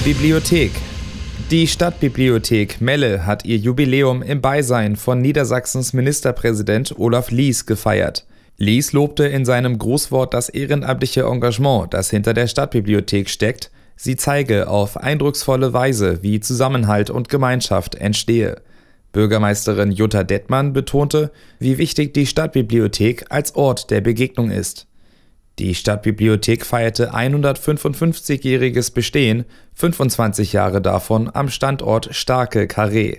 Bibliothek. Die Stadtbibliothek Melle hat ihr Jubiläum im Beisein von Niedersachsens Ministerpräsident Olaf Lies gefeiert. Lies lobte in seinem Grußwort das ehrenamtliche Engagement, das hinter der Stadtbibliothek steckt. Sie zeige auf eindrucksvolle Weise, wie Zusammenhalt und Gemeinschaft entstehe. Bürgermeisterin Jutta Dettmann betonte, wie wichtig die Stadtbibliothek als Ort der Begegnung ist. Die Stadtbibliothek feierte 155-jähriges Bestehen, 25 Jahre davon am Standort Starke Karree.